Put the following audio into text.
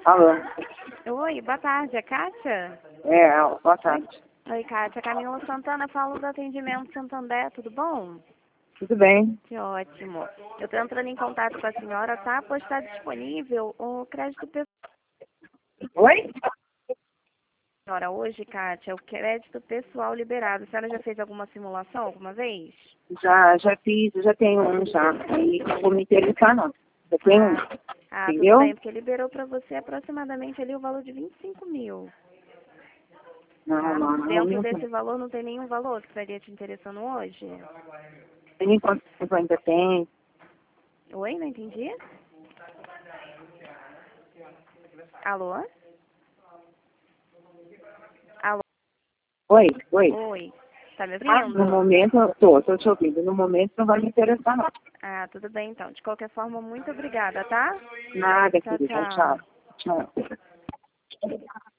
Alô? Oi, boa tarde, é Kátia? Boa tarde. Oi, Kátia, Camila Santana, falo do atendimento Santander, tudo bom? Tudo bem? Que ótimo. Eu estou entrando em contato com a senhora, tá? Pois está disponível o crédito pessoal. Oi? Senhora, hoje, Kátia, o crédito pessoal liberado. A senhora já fez alguma simulação alguma vez? Já fiz, já tenho um já. E não vou me interessar não. Já tenho um. Tudo Entendeu? bem, porque liberou para você aproximadamente ali o valor de 25 mil. Tá? Não Dentro me desse valor não tem nenhum valor que estaria te interessando hoje? tem quanto tempo ainda tem. Oi, não entendi? Alô? Alô? Oi? Oi, tá me No ouvindo? momento eu tô te ouvindo. No momento não vai me interessar não. Tudo bem então. De qualquer forma, muito obrigada, tá? Nada, Tchau, querida. Tchau. tchau. Tchau.